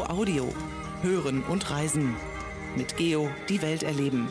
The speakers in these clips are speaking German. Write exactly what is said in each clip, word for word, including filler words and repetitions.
Audio. Hören und reisen. Mit Geo die Welt erleben.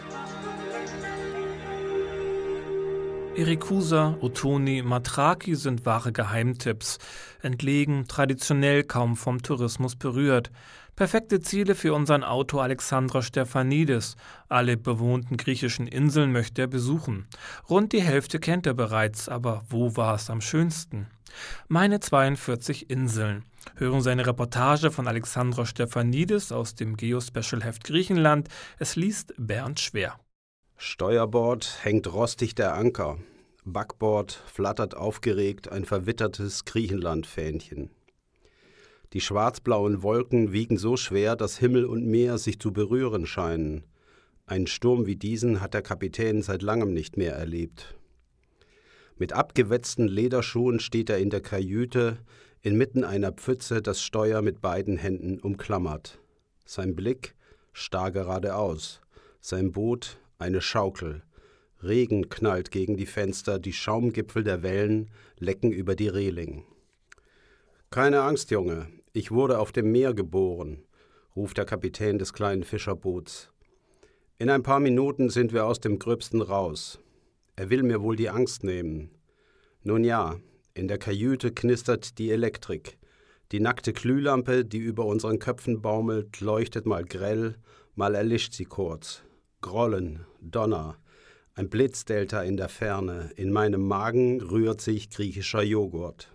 Irikusa, Otoni, Matraki sind wahre Geheimtipps. Entlegen, traditionell kaum vom Tourismus berührt. Perfekte Ziele für unseren Autor Alexandros Stefanidis. Alle bewohnten griechischen Inseln möchte er besuchen. Rund die Hälfte kennt er bereits, aber wo war es am schönsten? Meine zweiundvierzig Inseln. Hören Sie eine Reportage von Alexandros Stefanidis aus dem Geo-Special-Heft Griechenland. Es liest Bernd Schwer. Steuerbord hängt rostig der Anker. Backbord flattert aufgeregt ein verwittertes Griechenland-Fähnchen. Die schwarzblauen Wolken wiegen so schwer, dass Himmel und Meer sich zu berühren scheinen. Einen Sturm wie diesen hat der Kapitän seit langem nicht mehr erlebt. Mit abgewetzten Lederschuhen steht er in der Kajüte, inmitten einer Pfütze, das Steuer mit beiden Händen umklammert. Sein Blick starr geradeaus, sein Boot eine Schaukel. Regen knallt gegen die Fenster, die Schaumgipfel der Wellen lecken über die Reling. »Keine Angst, Junge, ich wurde auf dem Meer geboren«, ruft der Kapitän des kleinen Fischerboots. »In ein paar Minuten sind wir aus dem Gröbsten raus. Er will mir wohl die Angst nehmen. Nun ja, in der Kajüte knistert die Elektrik. Die nackte Glühlampe, die über unseren Köpfen baumelt, leuchtet mal grell, mal erlischt sie kurz. Grollen, Donner, ein Blitzdelta in der Ferne, in meinem Magen rührt sich griechischer Joghurt.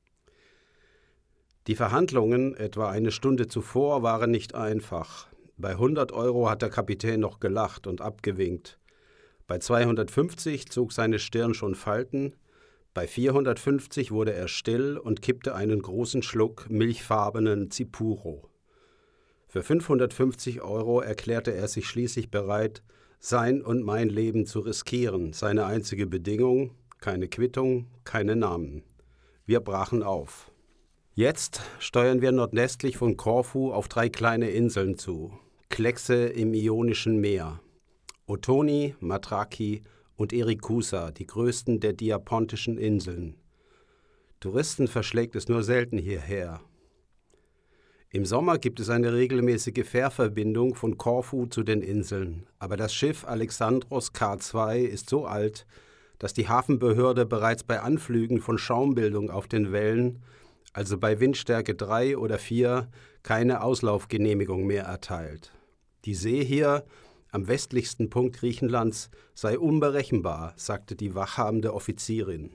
Die Verhandlungen, etwa eine Stunde zuvor, waren nicht einfach. Bei hundert Euro hat der Kapitän noch gelacht und abgewinkt. Bei zweihundertfünfzig zog seine Stirn schon Falten, bei vierhundertfünfzig wurde er still und kippte einen großen Schluck milchfarbenen Zipuro. Für fünfhundertfünfzig Euro erklärte er sich schließlich bereit, sein und mein Leben zu riskieren. Seine einzige Bedingung: keine Quittung, keine Namen. Wir brachen auf. Jetzt steuern wir nordwestlich von Korfu auf drei kleine Inseln zu. Kleckse im Ionischen Meer. Otoni, Matraki und Irikusa, die größten der Diapontischen Inseln. Touristen verschlägt es nur selten hierher. Im Sommer gibt es eine regelmäßige Fährverbindung von Korfu zu den Inseln, aber das Schiff Alexandros K zwei ist so alt, dass die Hafenbehörde bereits bei Anflügen von Schaumbildung auf den Wellen, also bei Windstärke drei oder vier, keine Auslaufgenehmigung mehr erteilt. Die See hier, am westlichsten Punkt Griechenlands, sei unberechenbar, sagte die wachhabende Offizierin.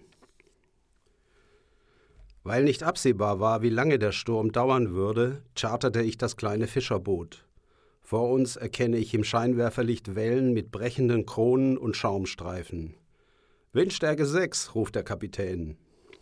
Weil nicht absehbar war, wie lange der Sturm dauern würde, charterte ich das kleine Fischerboot. Vor uns erkenne ich im Scheinwerferlicht Wellen mit brechenden Kronen und Schaumstreifen. »Windstärke sechs«, ruft der Kapitän.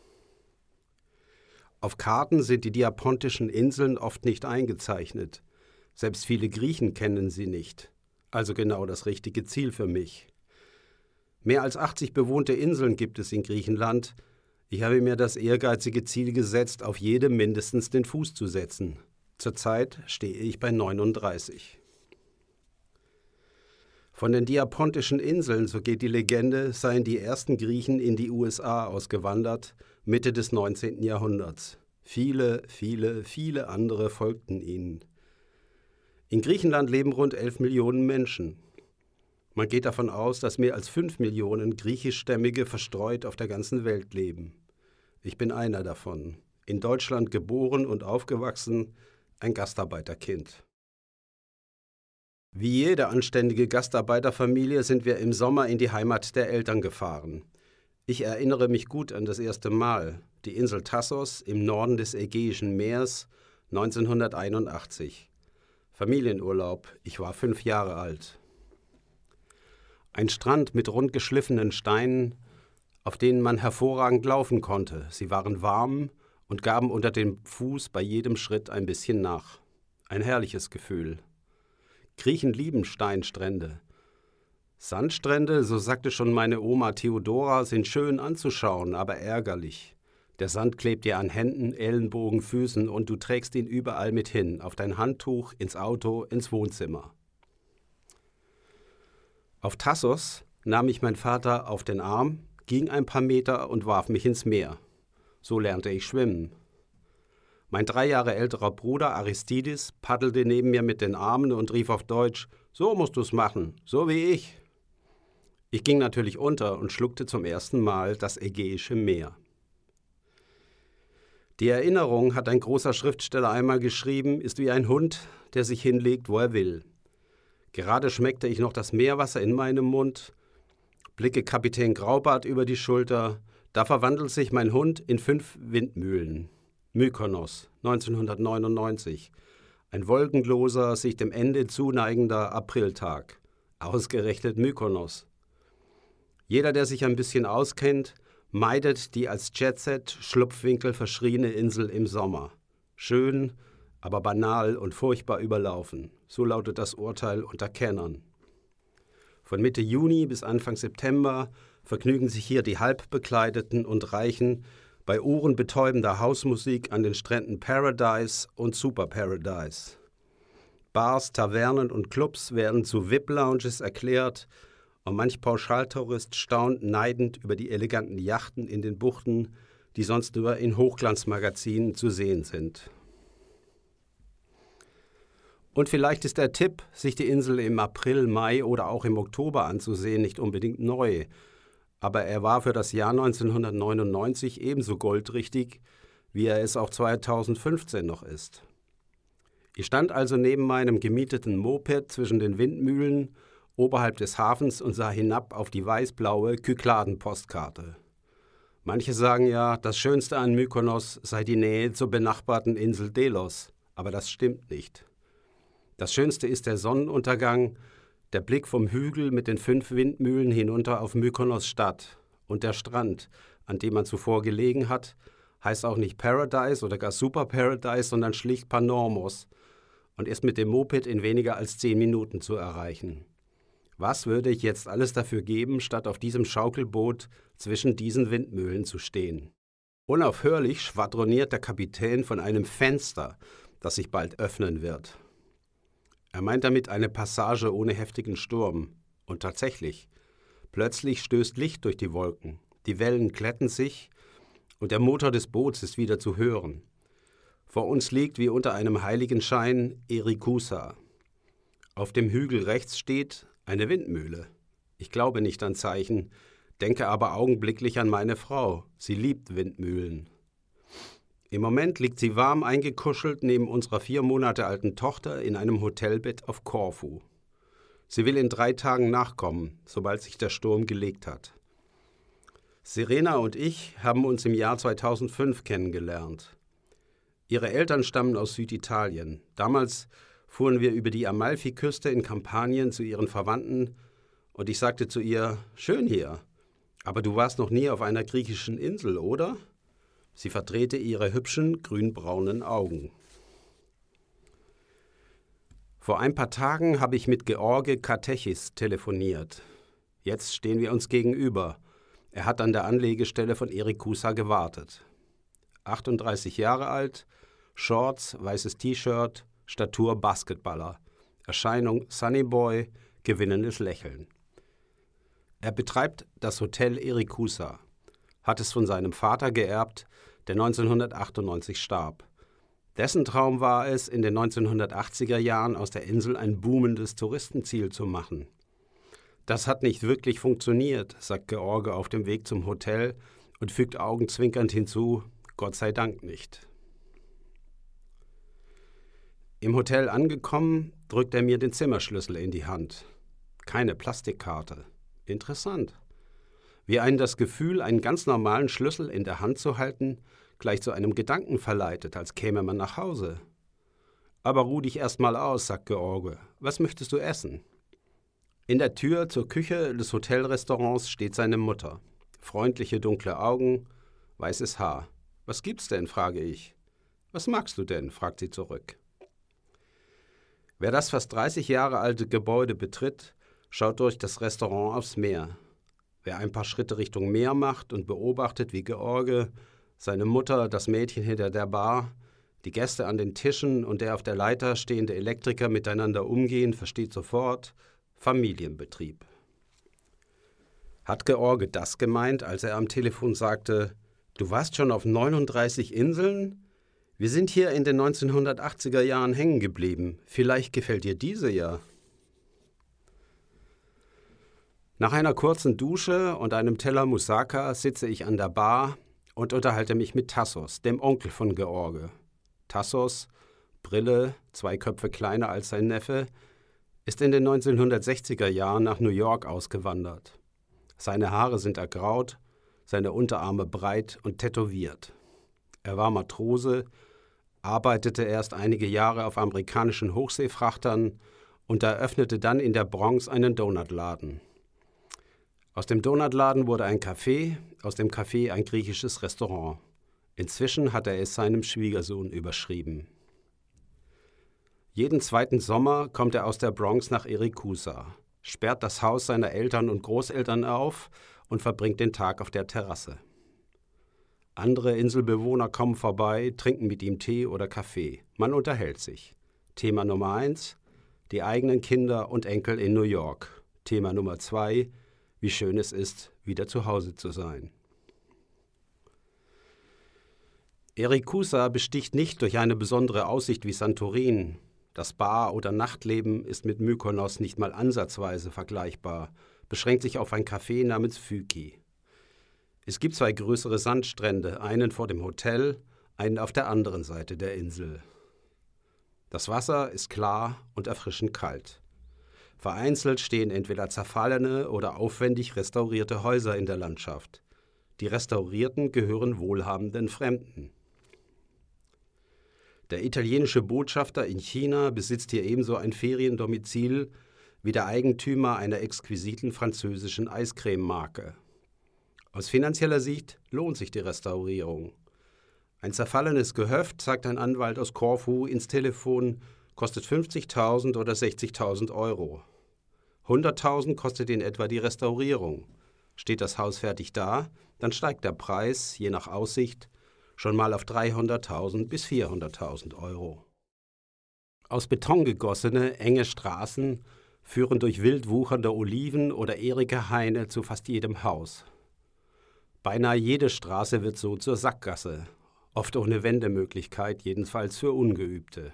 Auf Karten sind die Diapontischen Inseln oft nicht eingezeichnet. Selbst viele Griechen kennen sie nicht. Also genau das richtige Ziel für mich. Mehr als achtzig bewohnte Inseln gibt es in Griechenland. Ich habe mir das ehrgeizige Ziel gesetzt, auf jede mindestens den Fuß zu setzen. Zurzeit stehe ich bei neununddreißig. Von den Diapontischen Inseln, so geht die Legende, seien die ersten Griechen in die U S A ausgewandert, Mitte des neunzehnten Jahrhunderts. Viele, viele, viele andere folgten ihnen. In Griechenland leben rund elf Millionen Menschen. Man geht davon aus, dass mehr als fünf Millionen griechischstämmige verstreut auf der ganzen Welt leben. Ich bin einer davon. In Deutschland geboren und aufgewachsen, ein Gastarbeiterkind. Wie jede anständige Gastarbeiterfamilie sind wir im Sommer in die Heimat der Eltern gefahren. Ich erinnere mich gut an das erste Mal, die Insel Tassos im Norden des Ägäischen Meers, neunzehnhunderteinundachtzig. Familienurlaub, ich war fünf Jahre alt. Ein Strand mit rund geschliffenen Steinen, auf denen man hervorragend laufen konnte. Sie waren warm und gaben unter dem Fuß bei jedem Schritt ein bisschen nach. Ein herrliches Gefühl. Griechen lieben Steinstrände. Sandstrände, so sagte schon meine Oma Theodora, sind schön anzuschauen, aber ärgerlich. Der Sand klebt dir an Händen, Ellenbogen, Füßen und du trägst ihn überall mit hin, auf dein Handtuch, ins Auto, ins Wohnzimmer. Auf Tassos nahm ich meinen Vater auf den Arm, ging ein paar Meter und warf mich ins Meer. So lernte ich schwimmen. Mein drei Jahre älterer Bruder Aristidis paddelte neben mir mit den Armen und rief auf Deutsch: »So musst du's machen, so wie ich.« Ich ging natürlich unter und schluckte zum ersten Mal das Ägäische Meer. Die Erinnerung, hat ein großer Schriftsteller einmal geschrieben, ist wie ein Hund, der sich hinlegt, wo er will. Gerade schmeckte ich noch das Meerwasser in meinem Mund, blicke Kapitän Graubart über die Schulter, da verwandelt sich mein Hund in fünf Windmühlen. Mykonos, neunzehnhundertneunundneunzig. Ein wolkenloser, sich dem Ende zuneigender Apriltag. Ausgerechnet Mykonos. Jeder, der sich ein bisschen auskennt, meidet die als Jet-Set-Schlupfwinkel verschriene Insel im Sommer. Schön, aber banal und furchtbar überlaufen. So lautet das Urteil unter Kennern. Von Mitte Juni bis Anfang September vergnügen sich hier die Halbbekleideten und Reichen bei ohrenbetäubender Hausmusik an den Stränden Paradise und Super Paradise. Bars, Tavernen und Clubs werden zu V I P-Lounges erklärt und manch Pauschaltourist staunt neidend über die eleganten Yachten in den Buchten, die sonst nur in Hochglanzmagazinen zu sehen sind. Und vielleicht ist der Tipp, sich die Insel im April, Mai oder auch im Oktober anzusehen, nicht unbedingt neu. Aber er war für das Jahr neunzehnhundertneunundneunzig ebenso goldrichtig, wie er es auch zweitausendfünfzehn noch ist. Ich stand also neben meinem gemieteten Moped zwischen den Windmühlen oberhalb des Hafens und sah hinab auf die weiß-blaue Kykladen-Postkarte. Manche sagen ja, das Schönste an Mykonos sei die Nähe zur benachbarten Insel Delos, aber das stimmt nicht. Das Schönste ist der Sonnenuntergang, der Blick vom Hügel mit den fünf Windmühlen hinunter auf Mykonos Stadt und der Strand, an dem man zuvor gelegen hat, heißt auch nicht Paradise oder gar Super Paradise, sondern schlicht Panormos und ist mit dem Moped in weniger als zehn Minuten zu erreichen. Was würde ich jetzt alles dafür geben, statt auf diesem Schaukelboot zwischen diesen Windmühlen zu stehen? Unaufhörlich schwadroniert der Kapitän von einem Fenster, das sich bald öffnen wird. Er meint damit eine Passage ohne heftigen Sturm. Und tatsächlich, plötzlich stößt Licht durch die Wolken, die Wellen glätten sich und der Motor des Boots ist wieder zu hören. Vor uns liegt wie unter einem Heiligenschein Erekousa. Auf dem Hügel rechts steht eine Windmühle. Ich glaube nicht an Zeichen, denke aber augenblicklich an meine Frau. Sie liebt Windmühlen. Im Moment liegt sie warm eingekuschelt neben unserer vier Monate alten Tochter in einem Hotelbett auf Korfu. Sie will in drei Tagen nachkommen, sobald sich der Sturm gelegt hat. Serena und ich haben uns im Jahr zweitausendfünf kennengelernt. Ihre Eltern stammen aus Süditalien. Damals fuhren wir über die Amalfiküste in Kampanien zu ihren Verwandten und ich sagte zu ihr: »Schön hier, aber du warst noch nie auf einer griechischen Insel, oder?« Sie verdrehte ihre hübschen, grünbraunen Augen. Vor ein paar Tagen habe ich mit George Katechis telefoniert. Jetzt stehen wir uns gegenüber. Er hat an der Anlegestelle von Erekousa gewartet. achtunddreißig Jahre alt, Shorts, weißes T-Shirt, Statur Basketballer, Erscheinung Sunnyboy, gewinnendes Lächeln. Er betreibt das Hotel Erekousa, hat es von seinem Vater geerbt, der neunzehnhundertachtundneunzig starb. Dessen Traum war es, in den neunzehnhundertachtziger Jahren aus der Insel ein boomendes Touristenziel zu machen. Das hat nicht wirklich funktioniert, sagt George auf dem Weg zum Hotel und fügt augenzwinkernd hinzu: Gott sei Dank nicht. Im Hotel angekommen, drückt er mir den Zimmerschlüssel in die Hand. Keine Plastikkarte. Interessant. Wie einen das Gefühl, einen ganz normalen Schlüssel in der Hand zu halten, gleich zu einem Gedanken verleitet, als käme man nach Hause. Aber ruh dich erst mal aus, sagt George. Was möchtest du essen? In der Tür zur Küche des Hotelrestaurants steht seine Mutter. Freundliche dunkle Augen, weißes Haar. Was gibt's denn, frage ich. Was magst du denn, fragt sie zurück. Wer das fast dreißig Jahre alte Gebäude betritt, schaut durch das Restaurant aufs Meer. Wer ein paar Schritte Richtung Meer macht und beobachtet, wie George, seine Mutter, das Mädchen hinter der Bar, die Gäste an den Tischen und der auf der Leiter stehende Elektriker miteinander umgehen, versteht sofort: Familienbetrieb. Hat George das gemeint, als er am Telefon sagte: Du warst schon auf neununddreißig Inseln? Wir sind hier in den neunzehnhundertachtziger Jahren hängen geblieben. Vielleicht gefällt dir diese ja. Nach einer kurzen Dusche und einem Teller Moussaka sitze ich an der Bar und unterhalte mich mit Tassos, dem Onkel von George. Tassos, Brille, zwei Köpfe kleiner als sein Neffe, ist in den neunzehnhundertsechziger Jahren nach New York ausgewandert. Seine Haare sind ergraut, seine Unterarme breit und tätowiert. Er war Matrose, arbeitete erst einige Jahre auf amerikanischen Hochseefrachtern und eröffnete dann in der Bronx einen Donutladen. Aus dem Donutladen wurde ein Café, aus dem Café ein griechisches Restaurant. Inzwischen hat er es seinem Schwiegersohn überschrieben. Jeden zweiten Sommer kommt er aus der Bronx nach Irikusa, sperrt das Haus seiner Eltern und Großeltern auf und verbringt den Tag auf der Terrasse. Andere Inselbewohner kommen vorbei, trinken mit ihm Tee oder Kaffee. Man unterhält sich. Thema Nummer eins, die eigenen Kinder und Enkel in New York. Thema Nummer zwei, wie schön es ist, wieder zu Hause zu sein. Irikusa besticht nicht durch eine besondere Aussicht wie Santorin. Das Bar- oder Nachtleben ist mit Mykonos nicht mal ansatzweise vergleichbar, beschränkt sich auf ein Café namens Fyki. Es gibt zwei größere Sandstrände, einen vor dem Hotel, einen auf der anderen Seite der Insel. Das Wasser ist klar und erfrischend kalt. Vereinzelt stehen entweder zerfallene oder aufwendig restaurierte Häuser in der Landschaft. Die Restaurierten gehören wohlhabenden Fremden. Der italienische Botschafter in China besitzt hier ebenso ein Feriendomizil wie der Eigentümer einer exquisiten französischen Eiscreme-Marke. Aus finanzieller Sicht lohnt sich die Restaurierung. Ein zerfallenes Gehöft, sagt ein Anwalt aus Korfu ins Telefon, kostet fünfzigtausend oder sechzigtausend Euro. hunderttausend kostet in etwa die Restaurierung. Steht das Haus fertig da, dann steigt der Preis, je nach Aussicht, schon mal auf dreihunderttausend bis vierhunderttausend Euro. Aus Beton gegossene, enge Straßen führen durch wild wuchernde Oliven oder Erika-Haine zu fast jedem Haus. Beinahe jede Straße wird so zur Sackgasse, oft ohne Wendemöglichkeit, jedenfalls für Ungeübte.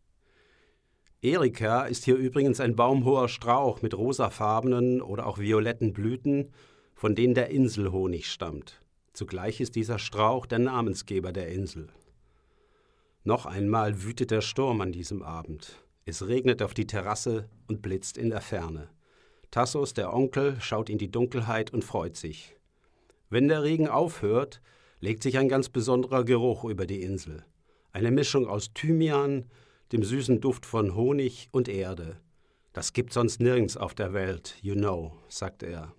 Erika ist hier übrigens ein baumhoher Strauch mit rosafarbenen oder auch violetten Blüten, von denen der Inselhonig stammt. Zugleich ist dieser Strauch der Namensgeber der Insel. Noch einmal wütet der Sturm an diesem Abend. Es regnet auf die Terrasse und blitzt in der Ferne. Tassos, der Onkel, schaut in die Dunkelheit und freut sich. Wenn der Regen aufhört, legt sich ein ganz besonderer Geruch über die Insel. Eine Mischung aus Thymian, dem süßen Duft von Honig und Erde. Das gibt sonst nirgends auf der Welt, you know, sagt er.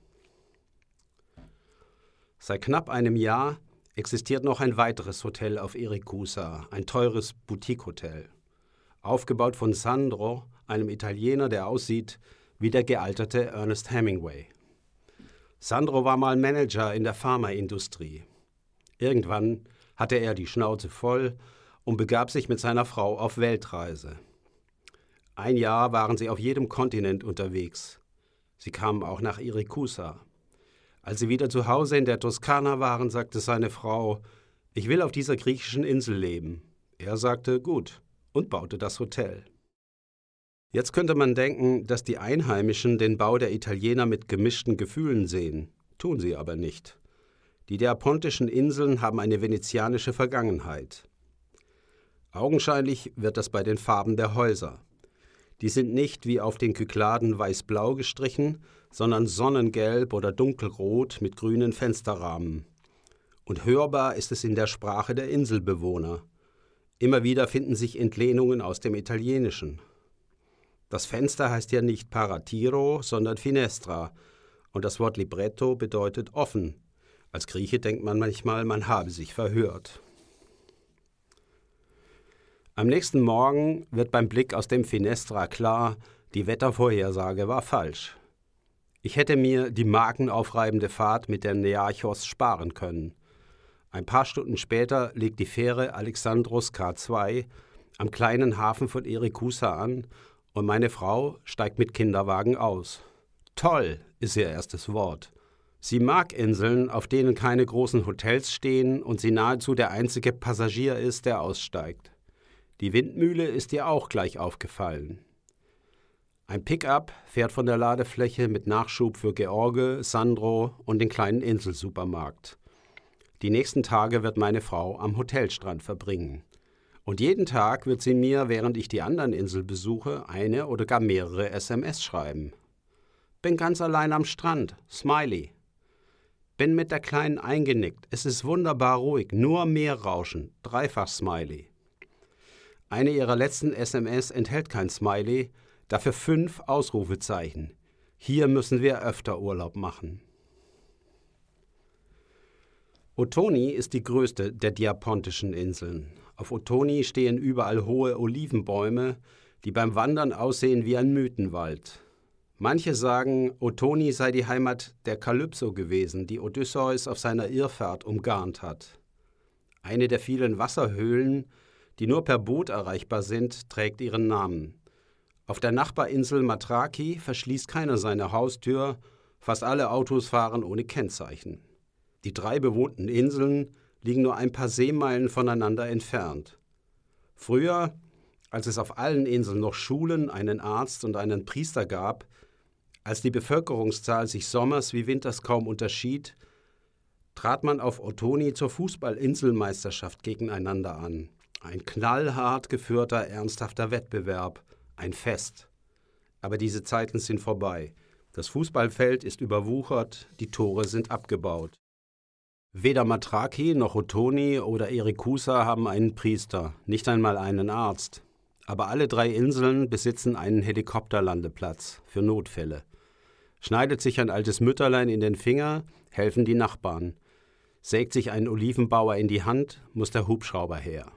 Seit knapp einem Jahr existiert noch ein weiteres Hotel auf Irikusa, ein teures Boutique-Hotel. Aufgebaut von Sandro, einem Italiener, der aussieht wie der gealterte Ernest Hemingway. Sandro war mal Manager in der Pharmaindustrie. Irgendwann hatte er die Schnauze voll und begab sich mit seiner Frau auf Weltreise. Ein Jahr waren sie auf jedem Kontinent unterwegs. Sie kamen auch nach Irikusa. Als sie wieder zu Hause in der Toskana waren, sagte seine Frau, ich will auf dieser griechischen Insel leben. Er sagte, gut, und baute das Hotel. Jetzt könnte man denken, dass die Einheimischen den Bau der Italiener mit gemischten Gefühlen sehen. Tun sie aber nicht. Die Deapontischen Inseln haben eine venezianische Vergangenheit. Augenscheinlich wird das bei den Farben der Häuser. Die sind nicht wie auf den Kykladen weiß-blau gestrichen, sondern sonnengelb oder dunkelrot mit grünen Fensterrahmen. Und hörbar ist es in der Sprache der Inselbewohner. Immer wieder finden sich Entlehnungen aus dem Italienischen. Das Fenster heißt ja nicht Paratiro, sondern Finestra, und das Wort Libretto bedeutet offen. Als Grieche denkt man manchmal, man habe sich verhört. Am nächsten Morgen wird beim Blick aus dem Finestra klar, die Wettervorhersage war falsch. Ich hätte mir die magenaufreibende Fahrt mit der Nearchos sparen können. Ein paar Stunden später legt die Fähre Alexandros K zwei am kleinen Hafen von Irikusa an und meine Frau steigt mit Kinderwagen aus. Toll, ist ihr erstes Wort. Sie mag Inseln, auf denen keine großen Hotels stehen und sie nahezu der einzige Passagier ist, der aussteigt. Die Windmühle ist ihr auch gleich aufgefallen. Ein Pickup fährt von der Ladefläche mit Nachschub für George, Sandro und den kleinen Inselsupermarkt. Die nächsten Tage wird meine Frau am Hotelstrand verbringen. Und jeden Tag wird sie mir, während ich die anderen Inseln besuche, eine oder gar mehrere S M S schreiben. Bin ganz allein am Strand, Smiley. Bin mit der Kleinen eingenickt, es ist wunderbar ruhig, nur Meerrauschen, dreifach Smiley. Eine ihrer letzten S M S enthält kein Smiley, dafür fünf Ausrufezeichen. Hier müssen wir öfter Urlaub machen. Otoni ist die größte der Diapontischen Inseln. Auf Otoni stehen überall hohe Olivenbäume, die beim Wandern aussehen wie ein Mythenwald. Manche sagen, Otoni sei die Heimat der Kalypso gewesen, die Odysseus auf seiner Irrfahrt umgarnt hat. Eine der vielen Wasserhöhlen, die nur per Boot erreichbar sind, trägt ihren Namen. Auf der Nachbarinsel Matraki verschließt keiner seine Haustür, fast alle Autos fahren ohne Kennzeichen. Die drei bewohnten Inseln liegen nur ein paar Seemeilen voneinander entfernt. Früher, als es auf allen Inseln noch Schulen, einen Arzt und einen Priester gab, als die Bevölkerungszahl sich sommers wie winters kaum unterschied, trat man auf Otoni zur Fußball-Inselmeisterschaft gegeneinander an. Ein knallhart geführter, ernsthafter Wettbewerb, ein Fest. Aber diese Zeiten sind vorbei. Das Fußballfeld ist überwuchert, die Tore sind abgebaut. Weder Matraki noch Otoni oder Erikusa haben einen Priester, nicht einmal einen Arzt. Aber alle drei Inseln besitzen einen Helikopterlandeplatz für Notfälle. Schneidet sich ein altes Mütterlein in den Finger, helfen die Nachbarn. Sägt sich ein Olivenbauer in die Hand, muss der Hubschrauber her.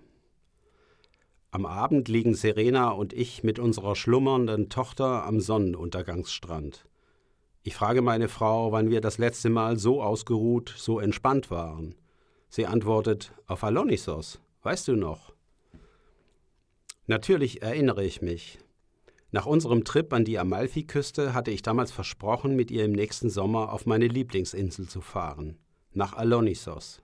Am Abend liegen Serena und ich mit unserer schlummernden Tochter am Sonnenuntergangsstrand. Ich frage meine Frau, wann wir das letzte Mal so ausgeruht, so entspannt waren. Sie antwortet, auf Alonissos, weißt du noch? Natürlich erinnere ich mich. Nach unserem Trip an die Amalfiküste hatte ich damals versprochen, mit ihr im nächsten Sommer auf meine Lieblingsinsel zu fahren, nach Alonissos.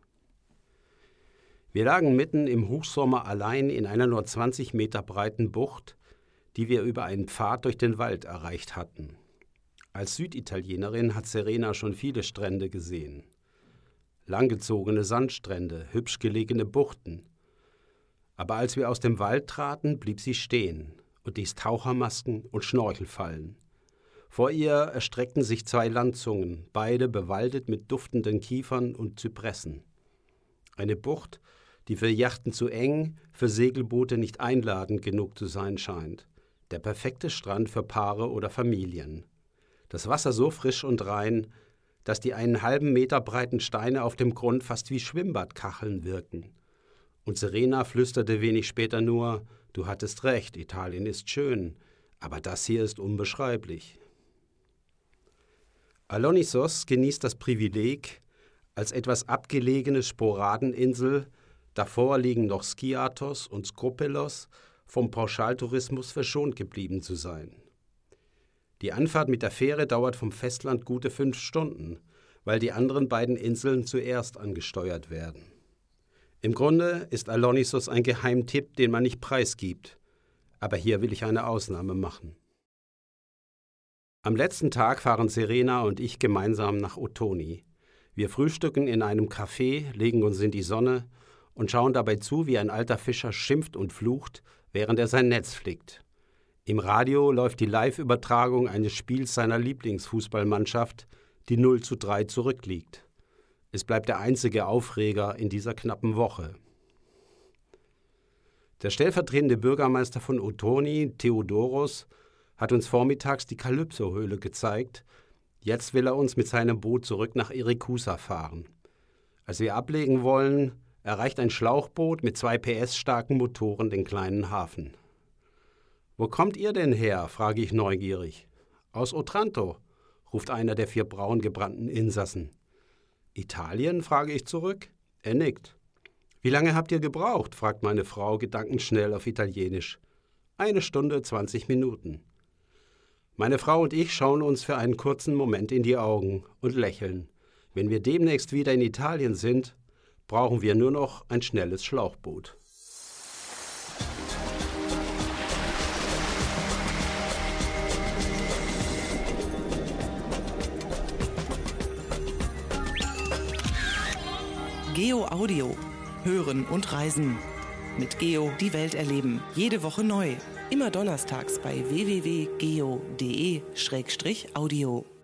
Wir lagen mitten im Hochsommer allein in einer nur zwanzig Meter breiten Bucht, die wir über einen Pfad durch den Wald erreicht hatten. Als Süditalienerin hat Serena schon viele Strände gesehen. Langgezogene Sandstrände, hübsch gelegene Buchten. Aber als wir aus dem Wald traten, blieb sie stehen und ließ Tauchermasken und Schnorchelfallen. Vor ihr erstreckten sich zwei Landzungen, beide bewaldet mit duftenden Kiefern und Zypressen. Eine Bucht, die für Yachten zu eng, für Segelboote nicht einladend genug zu sein scheint. Der perfekte Strand für Paare oder Familien. Das Wasser so frisch und rein, dass die einen halben Meter breiten Steine auf dem Grund fast wie Schwimmbadkacheln wirken. Und Serena flüsterte wenig später nur, du hattest recht, Italien ist schön, aber das hier ist unbeschreiblich. Alonissos genießt das Privileg, als etwas abgelegene Sporadeninsel, davor liegen noch Skiathos und Skopelos, vom Pauschaltourismus verschont geblieben zu sein. Die Anfahrt mit der Fähre dauert vom Festland gute fünf Stunden, weil die anderen beiden Inseln zuerst angesteuert werden. Im Grunde ist Alonissos ein Geheimtipp, den man nicht preisgibt. Aber hier will ich eine Ausnahme machen. Am letzten Tag fahren Serena und ich gemeinsam nach Otoni. Wir frühstücken in einem Café, legen uns in die Sonne und schauen dabei zu, wie ein alter Fischer schimpft und flucht, während er sein Netz flickt. Im Radio läuft die Live-Übertragung eines Spiels seiner Lieblingsfußballmannschaft, die null zu drei zurückliegt. Es bleibt der einzige Aufreger in dieser knappen Woche. Der stellvertretende Bürgermeister von Otoni, Theodoros, hat uns vormittags die Kalypso-Höhle gezeigt. Jetzt will er uns mit seinem Boot zurück nach Erikusa fahren. Als wir ablegen wollen, erreicht ein Schlauchboot mit zwei P S starken Motoren den kleinen Hafen. »Wo kommt ihr denn her?« frage ich neugierig. »Aus Otranto«, ruft einer der vier braun gebrannten Insassen. »Italien?« frage ich zurück. Er nickt. »Wie lange habt ihr gebraucht?« fragt meine Frau gedankenschnell auf Italienisch. »Eine Stunde, zwanzig Minuten.« Meine Frau und ich schauen uns für einen kurzen Moment in die Augen und lächeln. Wenn wir demnächst wieder in Italien sind, brauchen wir nur noch ein schnelles Schlauchboot. Geo Audio. Hören und reisen. Mit Geo die Welt erleben. Jede Woche neu. Immer donnerstags bei w w w punkt geo punkt de slash audio.